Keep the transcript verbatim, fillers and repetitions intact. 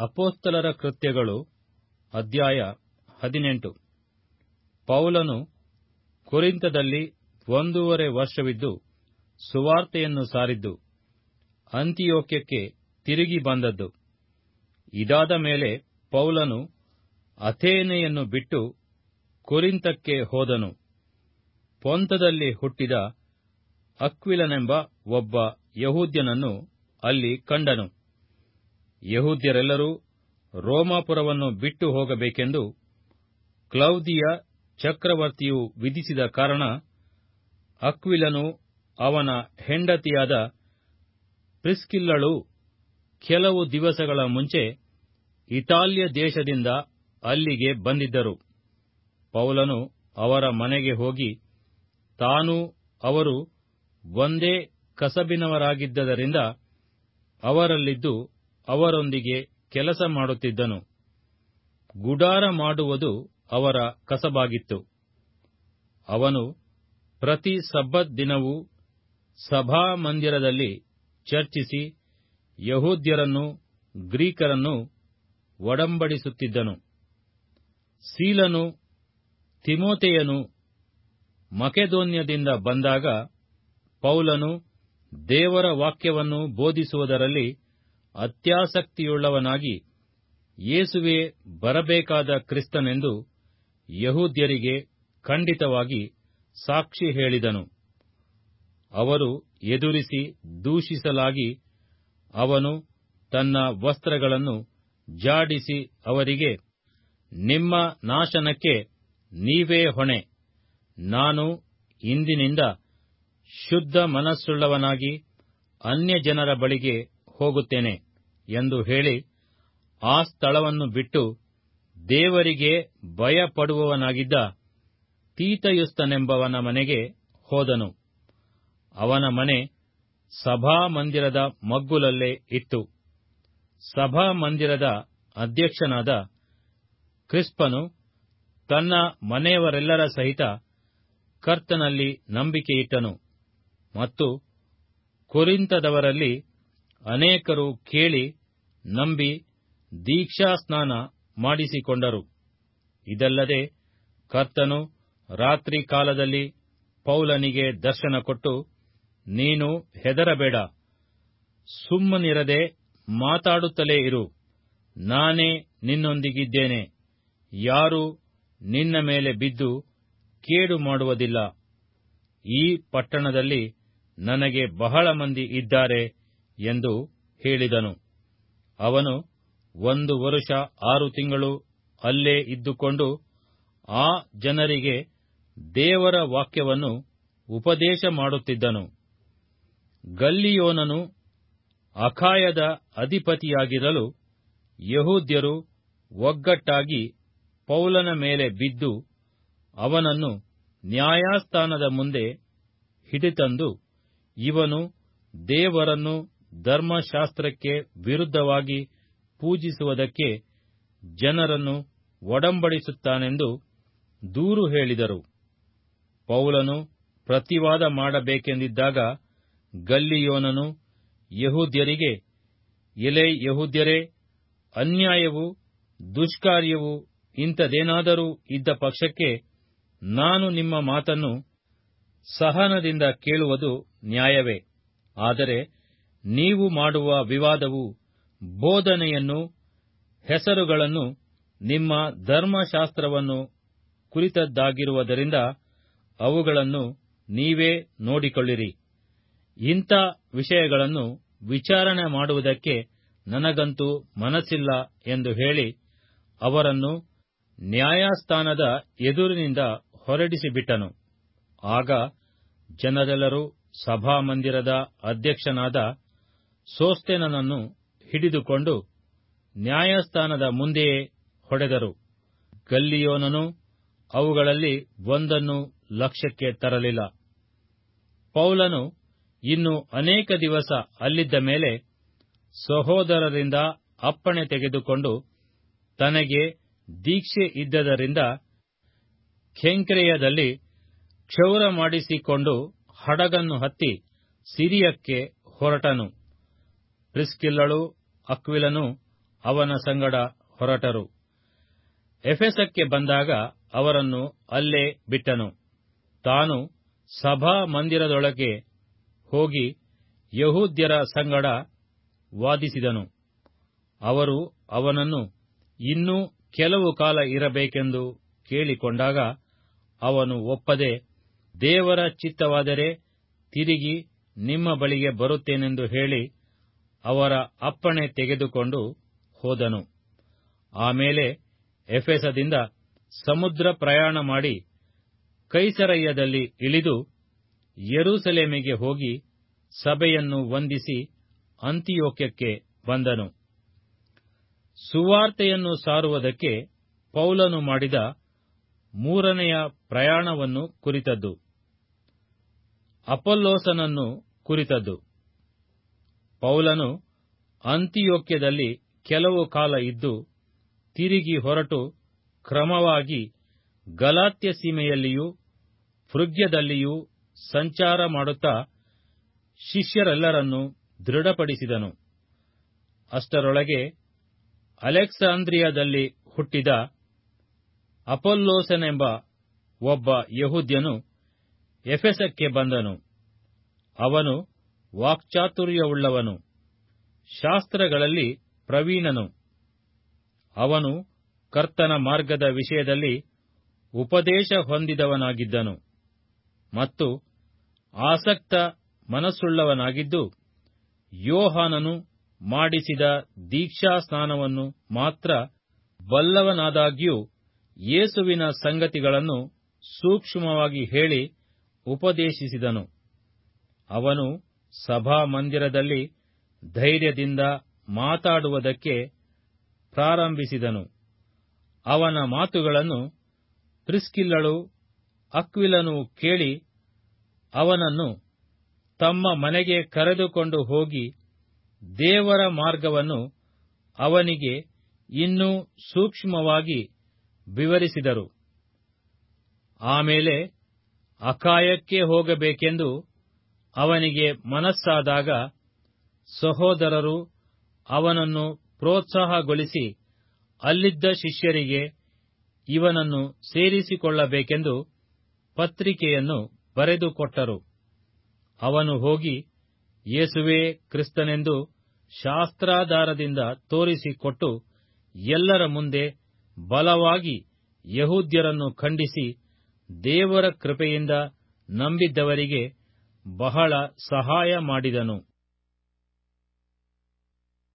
ಅಪೊಸ್ತಲರ ಕೃತ್ಯಗಳು ಅಧ್ಯಾಯ ಹದಿನೆಂಟು. ಪೌಲನು ಕೊರಿಂಥದಲ್ಲಿ ಒಂದೂವರೆ ವರ್ಷವಿದ್ದು ಸುವಾರ್ತೆಯನ್ನು ಸಾರಿದ್ದು ಅಂತಿಯೋಕ್ಯಕ್ಕೆ ತಿರುಗಿ ಬಂದದ್ದು. ಇದಾದ ಮೇಲೆ ಪೌಲನು ಅಥೇನೆಯನ್ನು ಬಿಟ್ಟು ಕೊರಿಂಥಕ್ಕೆ ಹೋದನು. ಪೊಂತದಲ್ಲಿ ಹುಟ್ಟಿದ ಅಕ್ವಿಲನೆಂಬ ಒಬ್ಬ ಯಹೂದ್ಯನನ್ನು ಅಲ್ಲಿ ಕಂಡನು. ಯಹೂದ್ಯರೆಲ್ಲರೂ ರೋಮಾಪುರವನ್ನು ಬಿಟ್ಟು ಹೋಗಬೇಕೆಂದು ಕ್ಲೌದಿಯ ಚಕ್ರವರ್ತಿಯು ವಿಧಿಸಿದ ಕಾರಣ ಅಕ್ವಿಲನು ಅವನ ಹೆಂಡತಿಯಾದ ಪ್ರಿಸ್ಕಿಲ್ಲಳೂ ಕೆಲವು ದಿವಸಗಳ ಮುಂಚೆ ಇತಾಲ್ಯ ದೇಶದಿಂದ ಅಲ್ಲಿಗೆ ಬಂದಿದ್ದರು. ಪೌಲನು ಅವರ ಮನೆಗೆ ಹೋಗಿ ತಾನೂ ಅವರು ಒಂದೇ ಕಸಬಿನವರಾಗಿದ್ದರಿಂದ ಅವರಲ್ಲಿದ್ದು ಅವರೊಂದಿಗೆ ಕೆಲಸ ಮಾಡುತ್ತಿದ್ದನು. ಗುಡಾರ ಮಾಡುವುದು ಅವರ ಕಸಬಾಗಿತ್ತು. ಅವನು ಪ್ರತಿ ಸಬ್ಬತ್ ದಿನವೂ ಸಭಾಮಂದಿರದಲ್ಲಿ ಚರ್ಚಿಸಿ ಯಹೂದ್ಯರನ್ನೂ ಗ್ರೀಕರನ್ನೂ ಒಡಂಬಡಿಸುತ್ತಿದ್ದನು. ಸೀಲನೂ ತಿಮೋಥೆಯನೂ ಮಕೆದೋನ್ಯದಿಂದ ಬಂದಾಗ ಪೌಲನು ದೇವರ ವಾಕ್ಯವನ್ನು ಬೋಧಿಸುವುದರಲ್ಲಿ ಅತ್ಯಾಸಕ್ತಿಯುಳ್ಳವನಾಗಿ ಯೇಸುವೇ ಬರಬೇಕಾದ ಕ್ರಿಸ್ತನೆಂದು ಯಹೂದ್ಯರಿಗೆ ಖಂಡಿತವಾಗಿ ಸಾಕ್ಷಿ ಹೇಳಿದನು. ಅವರು ಎದುರಿಸಿ ದೂಷಿಸಲಾಗಿ ಅವನು ತನ್ನ ವಸ್ತ್ರಗಳನ್ನು ಜಾಡಿಸಿ ಅವರಿಗೆ, ನಿಮ್ಮ ನಾಶನಕ್ಕೆ ನೀವೇ ಹೊಣೆ, ನಾನು ಇಂದಿನಿಂದ ಶುದ್ಧ ಮನಸ್ಸುಳ್ಳವನಾಗಿ ಅನ್ಯಜನರ ಬಳಿಗೆ ಹೋಗುತ್ತೇನೆ ಎಂದು ಹೇಳಿ ಆ ಸ್ಥಳವನ್ನು ಬಿಟ್ಟು ದೇವರಿಗೆ ಭಯಪಡುವವನಾಗಿದ್ದ ತೀತಯುಸ್ತನೆಂಬವನ ಮನೆಗೆ ಹೋದನು. ಅವನ ಮನೆ ಸಭಾಮಂದಿರದ ಮಗ್ಗುಲಲ್ಲೇ ಇತ್ತು. ಸಭಾಮಂದಿರದ ಅಧ್ಯಕ್ಷನಾದ ಕ್ರಿಸ್ಪನು ತನ್ನ ಮನೆಯವರೆಲ್ಲರ ಸಹಿತ ಕರ್ತನಲ್ಲಿ ನಂಬಿಕೆಯಿಟ್ಟನು ಮತ್ತು ಕೊರಿಂಥದವರಲ್ಲಿ ಅನೇಕರು ಕೇಳಿ ನಂಬಿ ದೀಕ್ಷಾಸ್ನಾನ ಮಾಡಿಸಿಕೊಂಡರು. ಇದಲ್ಲದೆ ಕರ್ತನು ರಾತ್ರಿ ಕಾಲದಲ್ಲಿ ಪೌಲನಿಗೆ ದರ್ಶನ ಕೊಟ್ಟು, ನೀನು ಹೆದರಬೇಡ, ಸುಮ್ಮನಿರದೆ ಮಾತಾಡುತ್ತಲೇ ಇರು, ನಾನೇ ನಿನ್ನೊಂದಿಗಿದ್ದೇನೆ, ಯಾರೂ ನಿನ್ನ ಮೇಲೆ ಬಿದ್ದು ಕೇಡು ಮಾಡುವುದಿಲ್ಲ. ಈ ಪಟ್ಟಣದಲ್ಲಿ ನನಗೆ ಬಹಳ ಮಂದಿ ಇದ್ದಾರೆ ಎಂದು ಹೇಳಿದನು. ಅವನು ಒಂದು ವರುಷ ಆರು ತಿಂಗಳು ಅಲ್ಲೇ ಇದ್ದುಕೊಂಡು ಆ ಜನರಿಗೆ ದೇವರ ವಾಕ್ಯವನ್ನು ಉಪದೇಶ ಮಾಡುತ್ತಿದ್ದನು. ಗಲ್ಲಿಯೋನನು ಅಖಾಯದ ಅಧಿಪತಿಯಾಗಿರಲು ಯಹೂದ್ಯರು ಒಗ್ಗಟ್ಟಾಗಿ ಪೌಲನ ಮೇಲೆ ಬಿದ್ದು ಅವನನ್ನು ನ್ಯಾಯಾಸ್ಥಾನದ ಮುಂದೆ ಹಿಡಿತಂದು, ಇವನು ದೇವರನ್ನು ಧರ್ಮಶಾಸ್ತ್ರಕ್ಕೆ ವಿರುದ್ಧವಾಗಿ ಪೂಜಿಸುವುದಕ್ಕೆ ಜನರನ್ನು ಒಡಂಬಡಿಸುತ್ತಾನೆಂದು ದೂರು ಹೇಳಿದರು. ಪೌಲನು ಪ್ರತಿವಾದ ಮಾಡಬೇಕೆಂದಿದ್ದಾಗ ಗಲ್ಲಿಯೋನನು ಯಹೂದ್ಯರಿಗೆ, ಎಲೈ ಯಹೂದ್ಯರೇ, ಅನ್ಯಾಯವೂ ದುಷ್ಕಾರ್ಯವೂ ಇಂಥದೇನಾದರೂ ಇದ್ದ ಪಕ್ಷಕ್ಕೆ ನಾನು ನಿಮ್ಮ ಮಾತನ್ನು ಸಹನದಿಂದ ಕೇಳುವುದು ನ್ಯಾಯವೇ. ಆದರೆ ನೀವು ಮಾಡುವ ವಿವಾದವು ಬೋಧನೆಯನ್ನು, ಹೆಸರುಗಳನ್ನು, ನಿಮ್ಮ ಧರ್ಮಶಾಸ್ತ್ರವನ್ನು ಕುರಿತದ್ದಾಗಿರುವುದರಿಂದ ಅವುಗಳನ್ನು ನೀವೇ ನೋಡಿಕೊಳ್ಳಿರಿ. ಇಂಥ ವಿಷಯಗಳನ್ನು ವಿಚಾರಣೆ ಮಾಡುವುದಕ್ಕೆ ನನಗಂತೂ ಮನಸ್ಸಿಲ್ಲ ಎಂದು ಹೇಳಿ ಅವರನ್ನು ನ್ಯಾಯಾಸ್ಥಾನದ ಎದುರಿನಿಂದ ಹೊರಡಿಸಿಬಿಟ್ಟನು. ಆಗ ಜನರೆಲ್ಲರೂ ಸಭಾಮಂದಿರದ ಅಧ್ಯಕ್ಷನಾದ ಸೋಸ್ಥೆನನನ್ನು ಹಿಡಿದುಕೊಂಡು ನ್ಯಾಯಸ್ಥಾನದ ಮುಂದೆಯೇ ಹೊಡೆದರು. ಗಲ್ಲಿಯೋನನು ಅವುಗಳಲ್ಲಿ ಒಂದನ್ನು ಲಕ್ಷ್ಯಕ್ಕೆ ತರಲಿಲ್ಲ. ಪೌಲನು ಇನ್ನು ಅನೇಕ ದಿವಸ ಅಲ್ಲಿದ್ದ ಮೇಲೆ ಸಹೋದರರಿಂದ ಅಪ್ಪಣೆ ತೆಗೆದುಕೊಂಡು ತನಗೆ ದೀಕ್ಷೆ ಇದ್ದದರಿಂದ ಕೆಂಕ್ರೆಯದಲ್ಲಿ ಕ್ಷೌರ ಮಾಡಿಸಿಕೊಂಡು ಹಡಗನ್ನು ಹತ್ತಿ ಸಿರಿಯಕ್ಕೆ ಹೊರಟನು. ಪ್ರಿಸ್ಕಿಲ್ಲಳೂ ಅಕ್ವಿಲನೂ ಅವನ ಸಂಗಡ ಹೊರಟರು. ಎಫೆಸಕ್ಕೆ ಬಂದಾಗ ಅವರನ್ನು ಅಲ್ಲೇ ಬಿಟ್ಟನು. ತಾನು ಸಭಾ ಮಂದಿರದೊಳಗೆ ಹೋಗಿ ಯಹೂದ್ಯರ ಸಂಗಡ ವಾದಿಸಿದನು. ಅವರು ಅವನನ್ನು ಇನ್ನೂ ಕೆಲವು ಕಾಲ ಇರಬೇಕೆಂದು ಕೇಳಿಕೊಂಡಾಗ ಅವನು ಒಪ್ಪದೆ, ದೇವರ ಚಿತ್ತವಾದರೆ ತಿರುಗಿ ನಿಮ್ಮ ಬಳಿಗೆ ಬರುತ್ತೇನೆಂದು ಹೇಳಿ ಅವರ ಅಪ್ಪಣೆ ತೆಗೆದುಕೊಂಡು ಹೋದನು. ಆಮೇಲೆ ಎಫೆಸದಿಂದ ಸಮುದ್ರ ಪ್ರಯಾಣ ಮಾಡಿ ಕೈಸರಯ್ಯದಲ್ಲಿ ಇಳಿದು ಯೆರೂಸಲೇಮಿಗೆ ಹೋಗಿ ಸಭೆಯನ್ನು ವಂದಿಸಿ ಅಂತಿಯೋಕ್ಯಕ್ಕೆ ಬಂದನು. ಸುವಾರ್ತೆಯನ್ನು ಸಾರುವುದಕ್ಕೆ ಪೌಲನು ಮಾಡಿದ ಮೂರನೆಯ ಪ್ರಯಾಣವನ್ನು ಕುರಿತದ್ದು. ಅಪೊಲ್ಲೋಸನನ್ನು ಕುರಿತದ್ದು. ಪೌಲನು ಅಂತಿಯೋಕ್ಯದಲ್ಲಿ ಕೆಲವು ಕಾಲ ಇದ್ದು ತಿರುಗಿ ಹೊರಟು ಕ್ರಮವಾಗಿ ಗಲಾತ್ಯ ಸೀಮೆಯಲ್ಲಿಯೂ ಫ್ರುಗ್ಯದಲ್ಲಿಯೂ ಸಂಚಾರ ಮಾಡುತ್ತಾ ಶಿಷ್ಯರೆಲ್ಲರನ್ನೂ ದೃಢಪಡಿಸಿದನು. ಅಷ್ಟರೊಳಗೆ ಅಲೆಕ್ಸಾಂದ್ರಿಯದಲ್ಲಿ ಹುಟ್ಟಿದ ಅಪೊಲ್ಲೋಸನೆಂಬ ಒಬ್ಬ ಯಹೂದ್ಯನು ಎಫೆಸಕ್ಕೆ ಬಂದನು. ಅವನು ವಾಕ್ಚಾತುರ್ಯವುಳ್ಳವನು, ಶಾಸ್ತ್ರಗಳಲ್ಲಿ ಪ್ರವೀಣನು. ಅವನು ಕರ್ತನ ಮಾರ್ಗದ ವಿಷಯದಲ್ಲಿ ಉಪದೇಶ ಹೊಂದಿದವನಾಗಿದ್ದನು ಮತ್ತು ಆಸಕ್ತ ಮನಸ್ಸುಳ್ಳವನಾಗಿದ್ದು, ಯೋಹಾನನು ಮಾಡಿಸಿದ ದೀಕ್ಷಾಸ್ನಾನವನ್ನು ಮಾತ್ರ ಬಲ್ಲವನಾದಾಗ್ಯೂ ಯೇಸುವಿನ ಸಂಗತಿಗಳನ್ನು ಸೂಕ್ಷ್ಮವಾಗಿ ಹೇಳಿ ಉಪದೇಶಿಸಿದನು. ಅವನು ಸಭಾಮಂದಿರದಲ್ಲಿ ಧೈರ್ಯದಿಂದ ಮಾತಾಡುವುದಕ್ಕೆ ಪ್ರಾರಂಭಿಸಿದನು. ಅವನ ಮಾತುಗಳನ್ನು ಪ್ರಿಸ್ಕಿಲ್ಲಳೂ ಅಕ್ವಿಲನೂ ಕೇಳಿ ಅವನನ್ನು ತಮ್ಮ ಮನೆಗೆ ಕರೆದುಕೊಂಡು ಹೋಗಿ ದೇವರ ಮಾರ್ಗವನ್ನು ಅವನಿಗೆ ಇನ್ನೂ ಸೂಕ್ಷ್ಮವಾಗಿ ವಿವರಿಸಿದರು. ಆಮೇಲೆ ಅಖಾಯಕ್ಕೆ ಹೋಗಬೇಕೆಂದು ಅವನಿಗೆ ಮನಸ್ಸಾದಾಗ ಸಹೋದರರು ಅವನನ್ನು ಪ್ರೋತ್ಸಾಹಗೊಳಿಸಿ ಅಲ್ಲಿದ್ದ ಶಿಷ್ಯರಿಗೆ ಇವನನ್ನು ಸೇರಿಸಿಕೊಳ್ಳಬೇಕೆಂದು ಪತ್ರಿಕೆಯನ್ನು ಬರೆದುಕೊಟ್ಟರು. ಅವನು ಹೋಗಿ ಯೇಸುವೇ ಕ್ರಿಸ್ತನೆಂದು ಶಾಸ್ತ್ರಾಧಾರದಿಂದ ತೋರಿಸಿಕೊಟ್ಟು ಎಲ್ಲರ ಮುಂದೆ ಬಲವಾಗಿ ಯಹೂದ್ಯರನ್ನು ಖಂಡಿಸಿ ದೇವರ ಕೃಪೆಯಿಂದ ನಂಬಿದ್ದವರಿಗೆ ಬಹಳ ಸಹಾಯ ಮಾಡಿದನು.